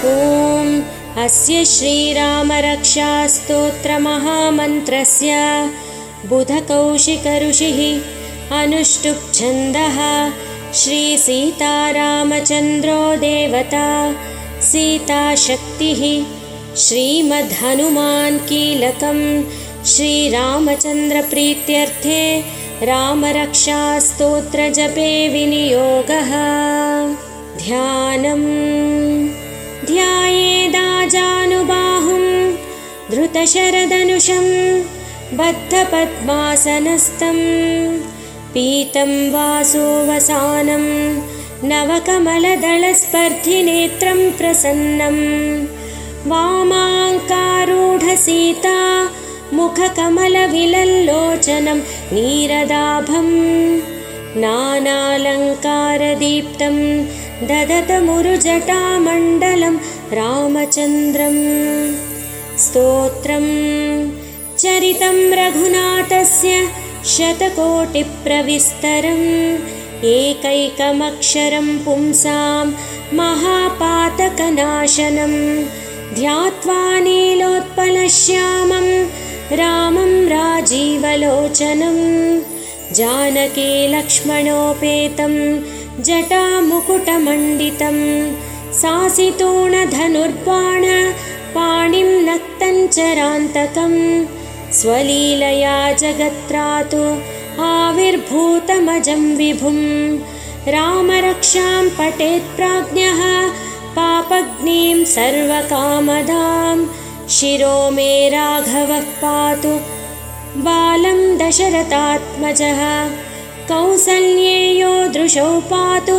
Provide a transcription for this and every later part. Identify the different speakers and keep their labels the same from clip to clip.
Speaker 1: ॐ अस्य श्रीरामरक्षास्तोत्रमहामन्त्रस्य बुधकौशिकऋषिः अनुष्टुप्छन्दः श्रीसीतारामचन्द्रो देवता सीताशक्तिः श्रीमद्हनुमान् कीलकं श्रीरामचन्द्रप्रीत्यर्थे रामरक्षास्तोत्रजपे विनियोगः। ध्यानम् ध्यायेदाजानुबाहुं धृतशरधनुषं बद्धपद्मासनस्थं पीतं वासोवसानं नवकमलदलस्पर्धिनेत्रं प्रसन्नं वामाङ्कारूढसीता मुखकमलविलल्लोचनं नीरदाभं नानालङ्कारदीप्तं ददतमुरुजटामण्डलं रामचन्द्रं। स्तोत्रम् चरितं रघुनाथस्य शतकोटिप्रविस्तरम् एकैकमक्षरं पुंसां महापातकनाशनं ध्यात्वा नीलोत्पलश्यामं रामं राजीवलोचनं जानकी लक्ष्मणोपेतं जटामुकुटमण्डितं सासितोणधनुर्बाण पाणिं नक्तञ्चरान्तकं स्वलीलया जगत्रातु आविर्भूतमजं विभुं रामरक्षां पठेत्प्राज्ञः पापग्नीं सर्वकामदां शिरो मे राघवः पातु बालं दशरथात्मजः कौसल्येयो दृशौ पातु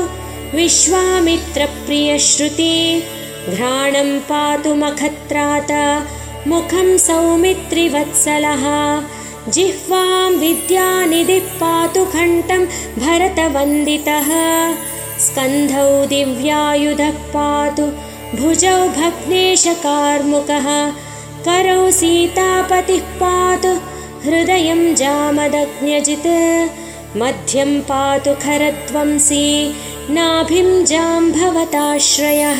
Speaker 1: विश्वामित्रप्रियश्रुति घ्राणं पातु मखत्रात मुखं सौमित्रिवत्सलः जिह्वां विद्यानिधिः पातु कण्ठं भरतवन्दितः स्कन्धौ दिव्यायुधः पातु भुजौ भग्नेशकार्मुकः करौ सीतापतिः पातु हृदयं जामदग्न्यजित् मध्यं पातु खरध्वंसी नाभिं जाम्भवताश्रयः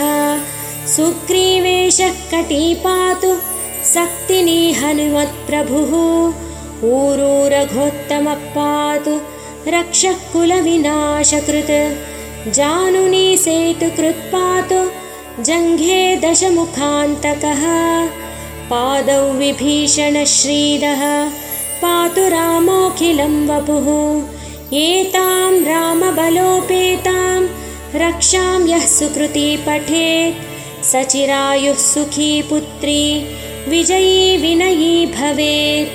Speaker 1: सुग्रीवेशः कटी पातु सक्तिनी हनुमत्प्रभुः ऊरू रघोत्तमः पातु रक्षः कुलविनाशकृत् जानुनी सेतुकृत् पातु जङ्घे दशमुखान्तकः पादौ विभीषणश्रीदः पातु रामोऽखिलं वपुः एतां रामबलोपेतां रक्षां यः सुकृती पठेत् सचिरायुः सुखी पुत्री विजयी विनयी भवेत्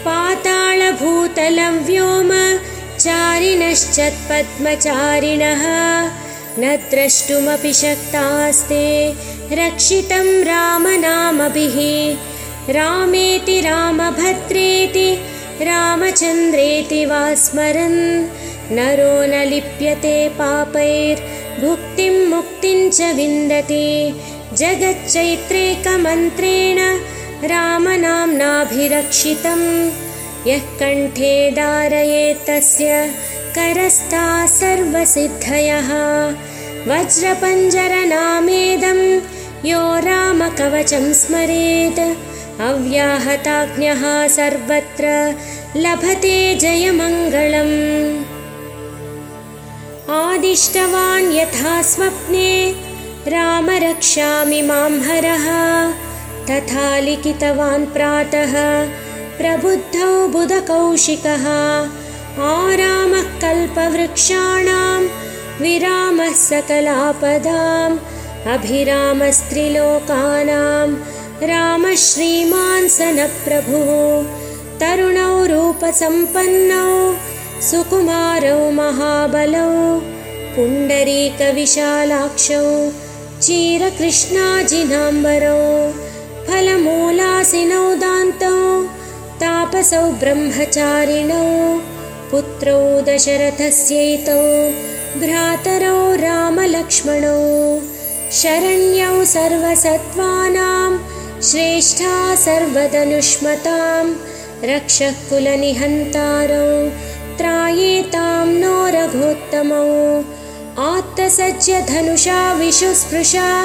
Speaker 1: पातालभूतलव्योम चारिणश्चत्पद्मचारिणः न द्रष्टुमपि शक्तास्ते रक्षितं रामनामभिः रामेति रामभद्रेति रामचन्द्रेति वा स्मरन् नरो न लिप्यते पापैर्भुक्तिं मुक्तिं च विन्दति जगच्चैत्रेकमन्त्रेण रामनाम्नाभिरक्षितं यः कण्ठे धारयेत् तस्य करस्था सर्वसिद्धयः वज्रपञ्जरनामेदं यो रामकवचं स्मरेत् अव्याहताज्ञः सर्वत्र लभते जयमङ्गलम् आदिष्टवान् यथा स्वप्ने रामरक्षामि मां हरः तथा लिखितवान् प्रातः प्रबुद्धौ बुधकौशिकः आरामः कल्पवृक्षाणां विरामः सकलापदाम् अभिरामस्त्रिलोकानां रामः श्रीमान् सनप्रभुः तरुणौ रूपसम्पन्नौ सुकुमारौ महाबलौ पुण्डरीकविशालाक्षौ चीरकृष्णाजिनाम्बरौ फलमूलासिनौ दान्तौ तापसौ ब्रह्मचारिणौ पुत्रौ दशरथस्यैतौ भ्रातरौ रामलक्ष्मणौ शरण्यौ सर्वसत्त्वानां श्रेष्ठा सर्वधनुष्मतां रक्षः कुलनिहन्तारौ त्रायेतां नो रघोत्तमौ आत्तसज्य धनुषा विशुस्पृशा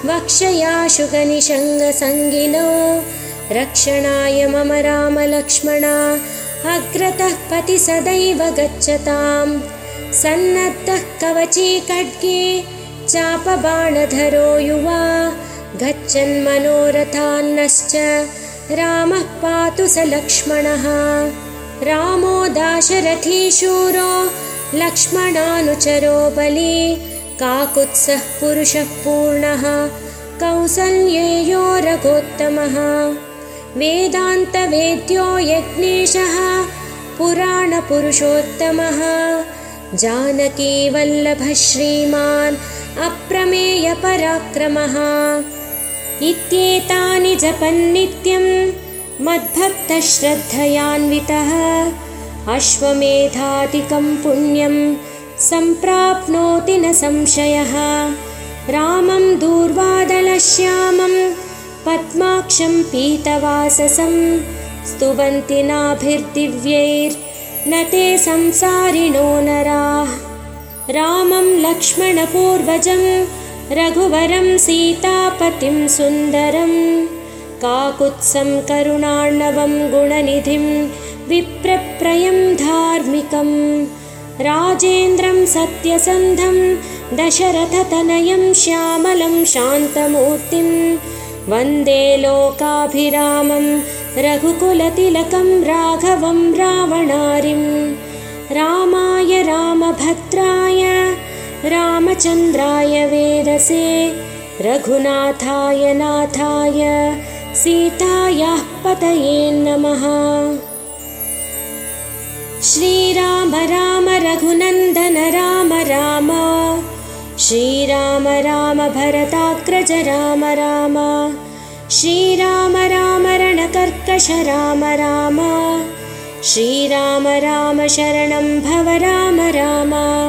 Speaker 1: वक्षयाशुगनिषङ्गसङ्गिनौ रक्षणाय मम रामलक्ष्मणा अग्रतः पति सदैव गच्छताम् सन्नद्धः कवची खड्गे चापबाणधरो युवा गच्छन् मनोरथान्नश्च रामः पातु स लक्ष्मणः रामो दाशरथी शूरो लक्ष्मणानुचरो बली काकुत्सः पुरुषः पूर्णः कौसल्येयो रघोत्तमः वेदान्तवेद्यो यज्ञेशः पुराणपुरुषोत्तमः जानकीवल्लभः श्रीमान् अप्रमेयपराक्रमः इत्येतानि जपन्नित्यं मद्भक्तः श्रद्धयान्वितः अश्वमेधादिकं पुण्यं सम्प्राप्नोति न संशयः रामं दूर्वादलश्यामं पद्माक्षं पीतवाससं स्तुवन्ति नाभिर्दिव्यैर्न ते संसारिणो नराः रामं लक्ष्मणपूर्वजं रघुवरं सीतापतिं सुन्दरं काकुत्सं करुणार्णवं गुणनिधिं विप्रप्रयं धार्मिकं राजेन्द्रं सत्यसन्धं दशरथतनयं श्यामलं शान्तमूर्तिं वन्दे लोकाभिरामं रघुकुलतिलकं राघवं रावणारिं रामाय रामभद्राय रामचन्द्राय वेदसे रघुनाथाय नाथाय सीतायाः पतये नमः। श्रीराम राम रघुनन्दन राम राम श्रीराम राम भरताग्रज राम राम श्रीराम राम रणकर्कश राम राम श्रीराम राम शरणं भव राम राम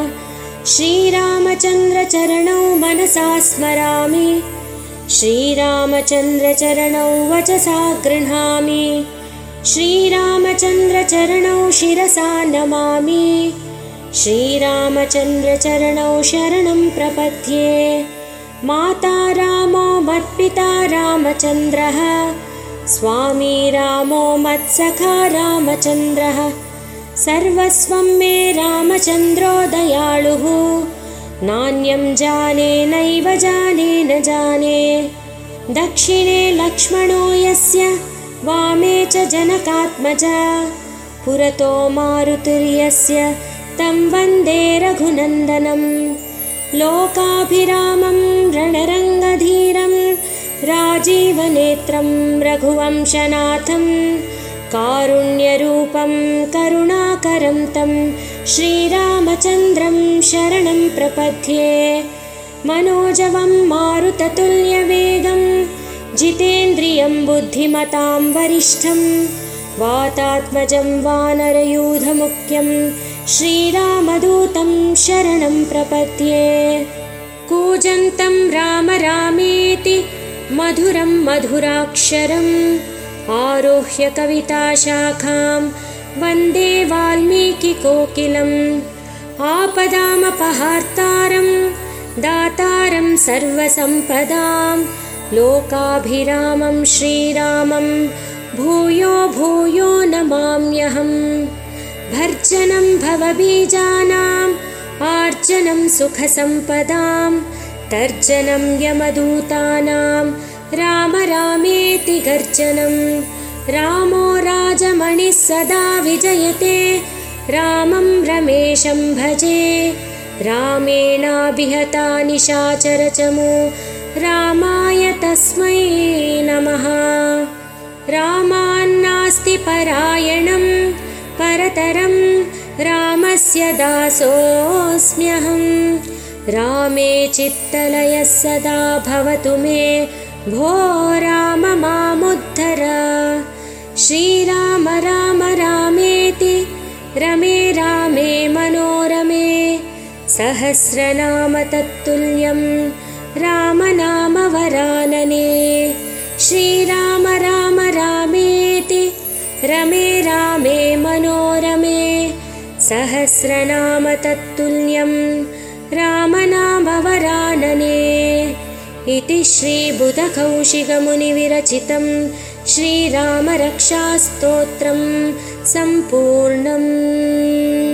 Speaker 1: श्रीरामचन्द्रचरणौ मनसा स्मरामि श्रीरामचन्द्रचरणौ वचसा गृह्णामि श्रीरामचन्द्रचरणौ शिरसा नमामि श्रीरामचन्द्रचरणौ शरणं प्रपद्ये माता रामो मत्पिता रामचन्द्रः स्वामी रामो मत्सखा रामचन्द्रः सर्वस्वं मे रामचन्द्रो दयालुः नान्यं जाने नैव जाने न जाने दक्षिणे लक्ष्मणो यस्य वामे च जनकात्मजा पुरतो मारुतिर्यस्य तं वन्दे रघुनन्दनं लोकाभिरामं रणरङ्गधीरं राजीवनेत्रं रघुवंशनाथं कारुण्यरूपं करुणाकरं तं श्रीरामचन्द्रं शरणं प्रपद्ये मनोजवं मारुततुल्यवेगं जितेन्द्रियं बुद्धिमतां वरिष्ठं वातात्मजं वानरयूथमुख्यं श्रीरामदूतं शरणं प्रपद्ये कूजन्तं राम रामेति मधुरं मधुराक्षरम् आरोह्य कविताशाखां वन्दे वाल्मीकिकोकिलम् आपदामपहार्तारं दातारं सर्वसम्पदां लोकाभिरामं श्रीरामं भूयो भूयो नमाम्यहम् भर्जनं भवबीजानाम् आर्जनं सुखसम्पदां तर्जनं यमदूतानां राम रामेति गर्जनं रामो राजमणिः सदा विजयते रामं रमेशं भजे रामेणाभिहता निशाचरचमू रामाय तस्मै नमः रामान्नास्ति परायणं परतरं रामस्य दासोऽस्म्यहं रामे चित्तलयः सदा भवतु मे भो राम मामुद्धर श्रीराम राम रामेति रमे रामे मनोरमे सहस्रनाम तत्तुल्यं रामनाम वरानने श्रीराम राम रामेति रमे रामे मनोरमे सहस्रनाम तत्तुल्यं रामनाम वरानने इति श्रीबुधकौशिकमुनिविरचितं श्रीरामरक्षास्तोत्रं सम्पूर्णम्।